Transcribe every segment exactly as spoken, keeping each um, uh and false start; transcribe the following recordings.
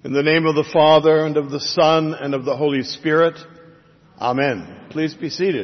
In the name of the Father, and of the Son, and of the Holy Spirit. Amen. Please be seated.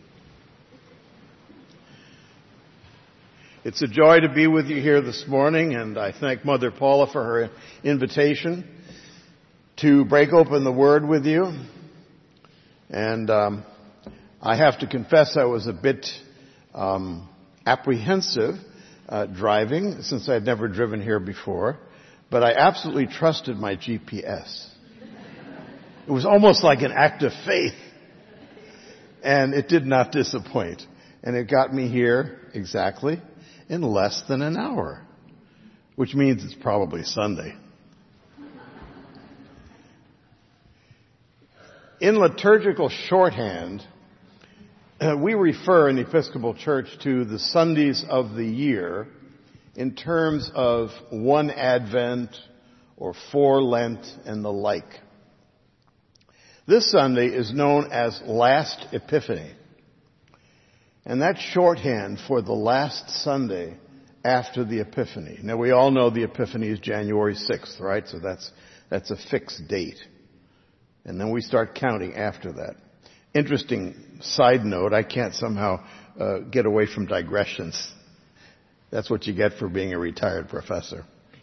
It's a joy to be with you here this morning, and I thank Mother Paula for her invitation to break open the Word with you. And um, I have to confess I was a bit um, apprehensive uh, driving, since I'd never driven here before. But I absolutely trusted my G P S. It was almost like an act of faith. And it did not disappoint. And it got me here exactly in less than an hour. Which means it's probably Sunday. In liturgical shorthand, uh, we refer in the Episcopal Church to the Sundays of the year in terms of one Advent or four Lent and the like. This Sunday is known as Last Epiphany. And that's shorthand for the last Sunday after the Epiphany. Now we all know the Epiphany is January sixth, right? So that's, that's a fixed date. And then we start counting after that. Interesting side note, I can't somehow uh, get away from digressions. That's what you get for being a retired professor.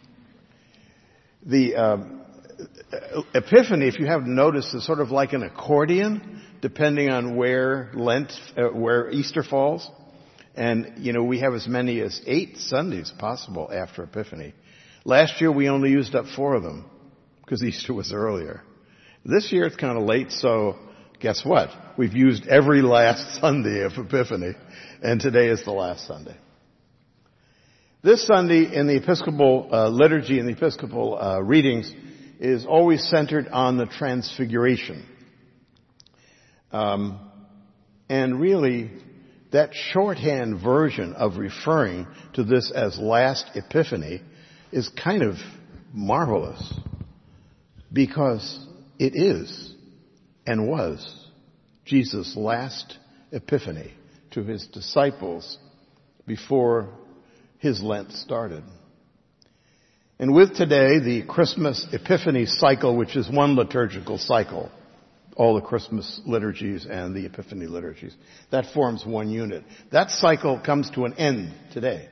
The um, Epiphany, if you haven't noticed, is sort of like an accordion, depending on where Lent, uh, where Easter falls. And, you know, we have as many as eight Sundays possible after Epiphany. Last year we only used up four of them, because Easter was earlier. This year it's kind of late, so guess what? We've used every last Sunday of Epiphany, and today is the last Sunday. This Sunday in the Episcopal uh, liturgy and the Episcopal uh, readings is always centered on the Transfiguration. Um, and really, that shorthand version of referring to this as Last Epiphany is kind of marvelous, because it is and was Jesus' last Epiphany to his disciples before his Lent started. And with today, the Christmas Epiphany cycle, which is one liturgical cycle, all the Christmas liturgies and the Epiphany liturgies, that forms one unit. That cycle comes to an end today.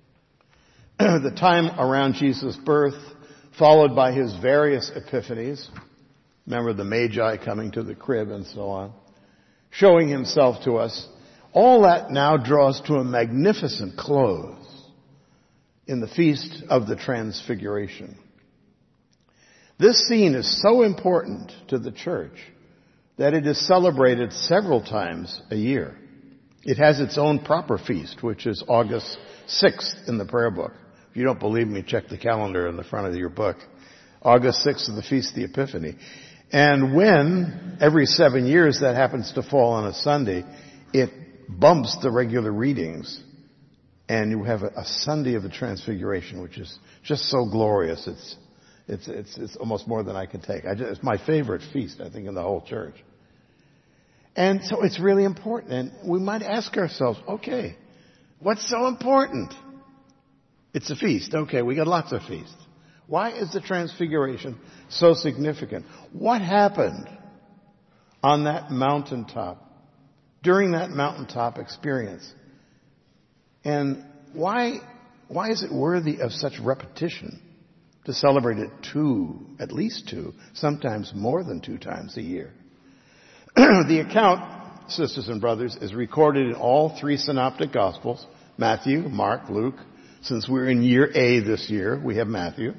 The time around Jesus' birth, followed by his various epiphanies, remember the Magi coming to the crib and so on, showing himself to us, all that now draws to a magnificent close in the Feast of the Transfiguration. This scene is so important to the Church that it is celebrated several times a year. It has its own proper feast, which is August sixth in the prayer book. If you don't believe me, check the calendar in the front of your book. August sixth is the Feast of the Epiphany. And when, every seven years, that happens to fall on a Sunday, it bumps the regular readings. And you have a, a Sunday of the Transfiguration, which is just so glorious. It's, it's, it's, it's almost more than I can take. I just, it's my favorite feast, I think, in the whole church. And so it's really important. And we might ask ourselves, okay, what's so important? It's a feast. Okay, we got lots of feasts. Why is the Transfiguration so significant? What happened on that mountaintop, during that mountaintop experience? And why, why is it worthy of such repetition to celebrate it two, at least two, sometimes more than two times a year? The account, sisters and brothers, is recorded in all three synoptic gospels, Matthew, Mark, Luke. Since we're in year A this year, we have Matthew.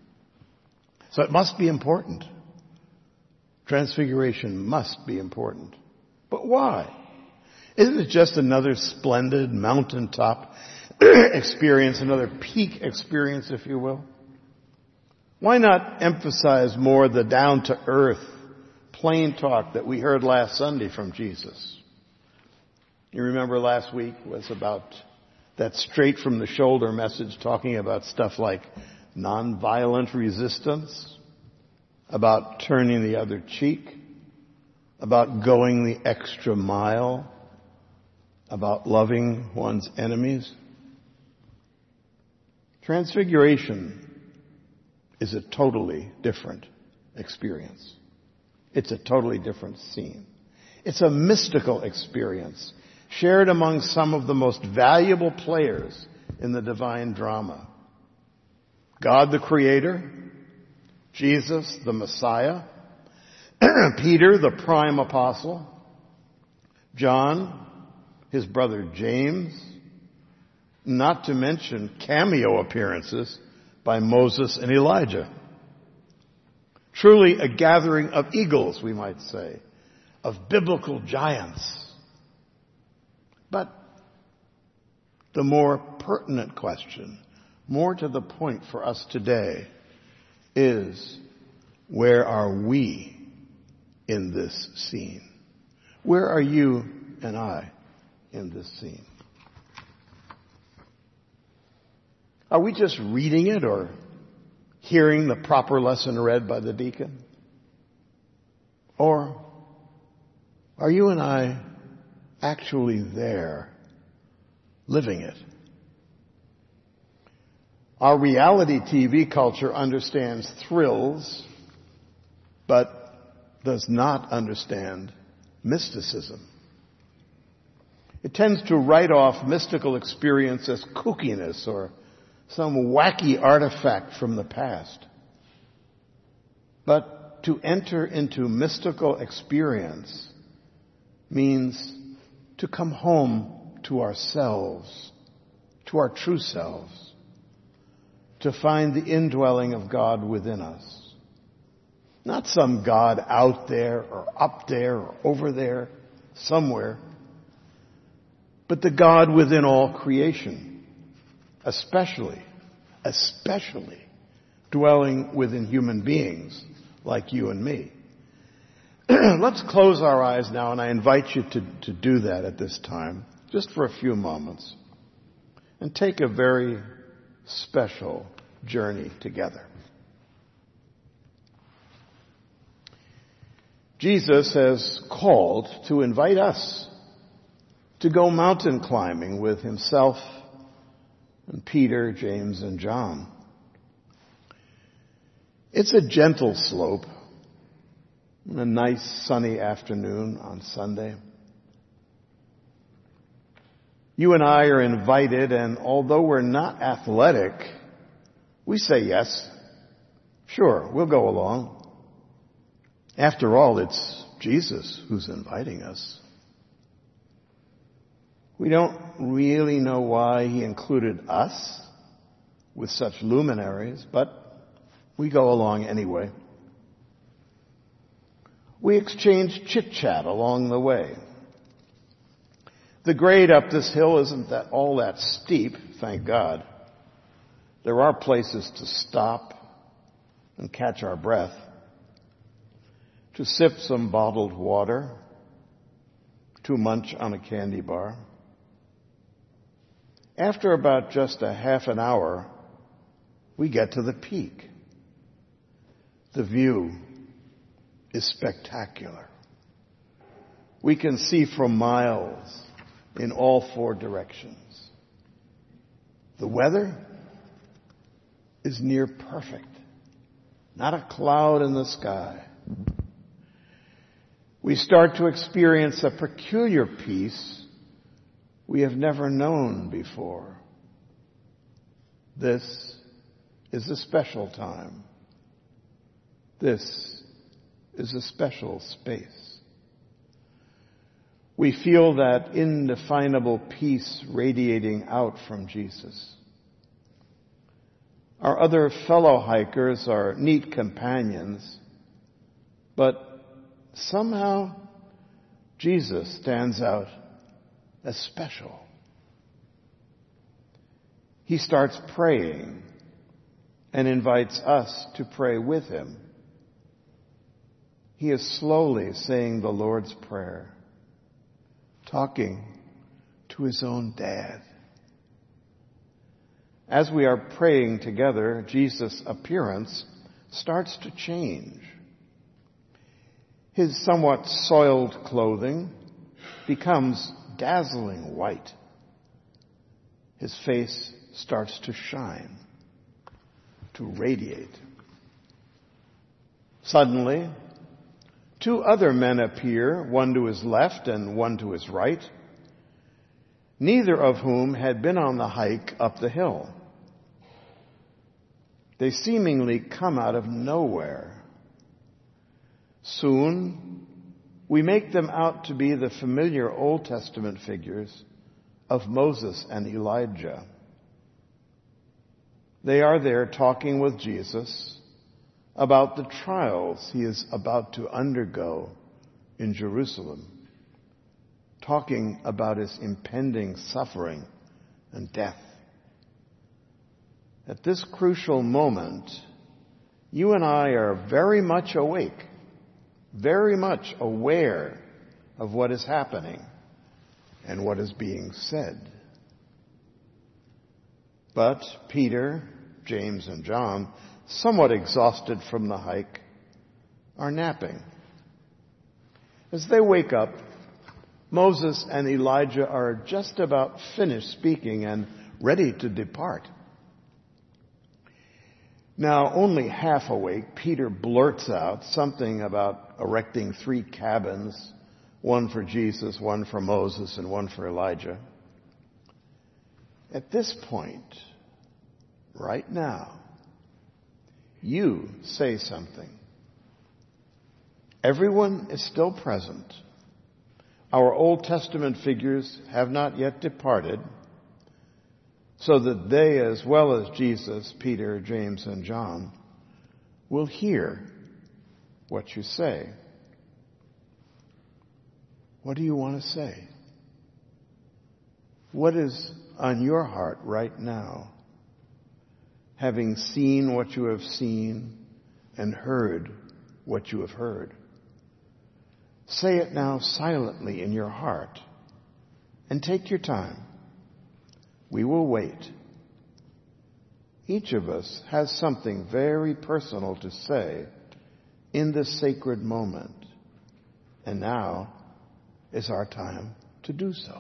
So it must be important. Transfiguration must be important. But why? Isn't it just another splendid mountaintop experience, another peak experience, if you will? Why not emphasize more the down-to-earth, plain talk that we heard last Sunday from Jesus? You remember last week was about that straight-from-the-shoulder message talking about stuff like nonviolent resistance, about turning the other cheek, about going the extra mile, about loving one's enemies. Transfiguration is a totally different experience. It's a totally different scene. It's a mystical experience shared among some of the most valuable players in the divine drama. God the Creator, Jesus the Messiah, Peter the prime apostle, John, his brother James, not to mention cameo appearances by Moses and Elijah. Truly a gathering of eagles, we might say, of biblical giants. But the more pertinent question, more to the point for us today, is where are we in this scene? Where are you and I in this scene? Are we just reading it or hearing the proper lesson read by the deacon? Or are you and I actually there, living it? Our reality T V culture understands thrills, but does not understand mysticism. It tends to write off mystical experience as kookiness or some wacky artifact from the past. But to enter into mystical experience means to come home to ourselves, to our true selves, to find the indwelling of God within us. Not some God out there or up there or over there, somewhere, but the God within all creation, especially, especially dwelling within human beings like you and me. Let's close our eyes now, and I invite you to, to do that at this time, just for a few moments, and take a very special journey together. Jesus has called to invite us to go mountain climbing with himself and Peter, James, and John. It's a gentle slope on a nice sunny afternoon on Sunday. You and I are invited, and although we're not athletic, we say yes. Sure, we'll go along. After all, it's Jesus who's inviting us. We don't really know why he included us with such luminaries, but we go along anyway. We exchange chit-chat along the way. The grade up this hill isn't that all that steep, thank God. There are places to stop and catch our breath, to sip some bottled water, to munch on a candy bar. After about just a half an hour, we get to the peak. The view is spectacular. We can see for miles in all four directions. The weather is near perfect. Not a cloud in the sky. We start to experience a peculiar peace we have never known before. This is a special time. This is a special space. We feel that indefinable peace radiating out from Jesus. Our other fellow hikers are neat companions, but somehow Jesus stands out as special. He starts praying and invites us to pray with him. He is slowly saying the Lord's Prayer, talking to his own dad. As we are praying together, Jesus' appearance starts to change. His somewhat soiled clothing becomes dazzling white. His face starts to shine, to radiate. Suddenly, two other men appear, one to his left and one to his right, neither of whom had been on the hike up the hill. They seemingly come out of nowhere. Soon, we make them out to be the familiar Old Testament figures of Moses and Elijah. They are there talking with Jesus about the trials he is about to undergo in Jerusalem, talking about his impending suffering and death. At this crucial moment, you and I are very much awake, very much aware of what is happening and what is being said. But Peter, James, and John, somewhat exhausted from the hike, are napping. As they wake up, Moses and Elijah are just about finished speaking and ready to depart. Now, only half awake, Peter blurts out something about erecting three cabins, one for Jesus, one for Moses, and one for Elijah. At this point, right now, you say something. Everyone is still present. Our Old Testament figures have not yet departed, so that they, as well as Jesus, Peter, James, and John, will hear what you say. What do you want to say? What is on your heart right now? Having seen what you have seen and heard what you have heard. Say it now silently in your heart and take your time. We will wait. Each of us has something very personal to say in this sacred moment. And now is our time to do so.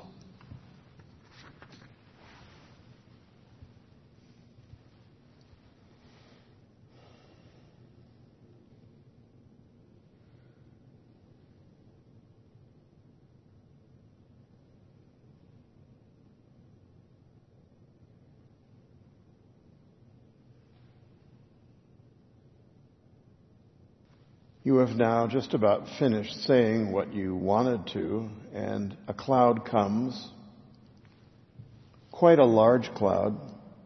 You have now just about finished saying what you wanted to, and a cloud comes, quite a large cloud.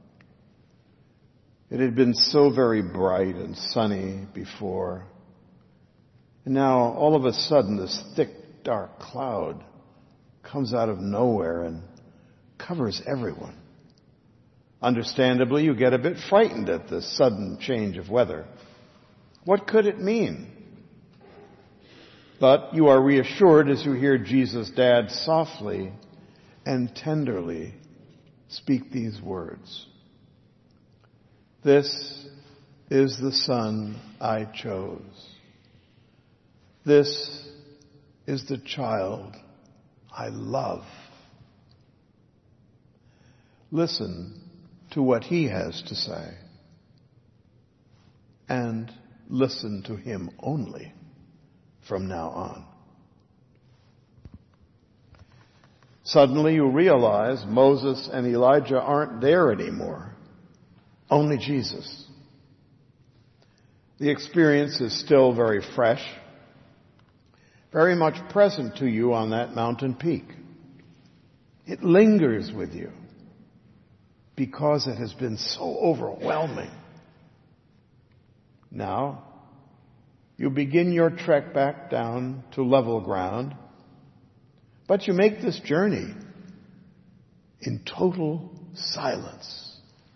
It had been so very bright and sunny before, and now all of a sudden this thick, dark cloud comes out of nowhere and covers everyone. Understandably, you get a bit frightened at this sudden change of weather. What could it mean? But you are reassured as you hear Jesus' dad softly and tenderly speak these words. This is the Son I chose. This is the child I love. Listen to what he has to say, and listen to him only from now on. Suddenly you realize Moses and Elijah aren't there anymore. Only Jesus. The experience is still very fresh, very much present to you on that mountain peak. It lingers with you because it has been so overwhelming. Now, you begin your trek back down to level ground, but you make this journey in total silence.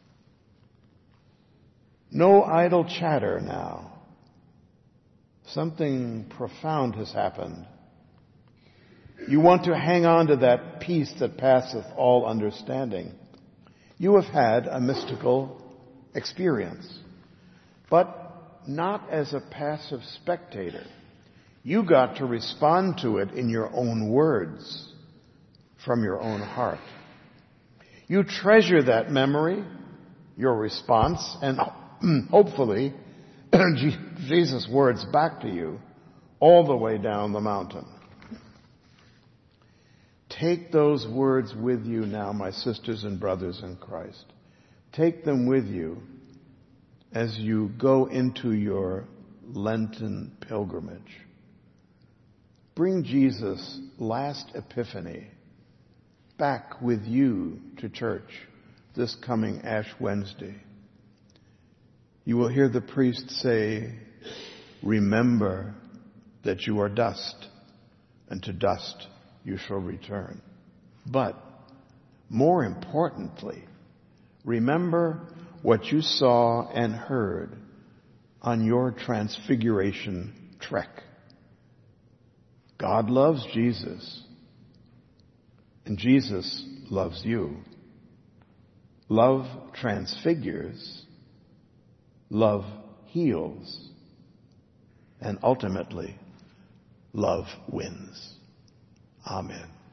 No idle chatter now. Something profound has happened. You want to hang on to that peace that passeth all understanding. You have had a mystical experience, but not as a passive spectator. You got to respond to it in your own words, from your own heart. You treasure that memory, your response, and hopefully Jesus' words back to you all the way down the mountain. Take those words with you now, my sisters and brothers in Christ. Take them with you as you go into your Lenten pilgrimage. Bring Jesus' last Epiphany back with you to church this coming Ash Wednesday. You will hear the priest say, remember that you are dust, and to dust you shall return. But more importantly, remember what you saw and heard on your transfiguration trek. God loves Jesus, and Jesus loves you. Love transfigures, love heals, and ultimately, love wins. Amen.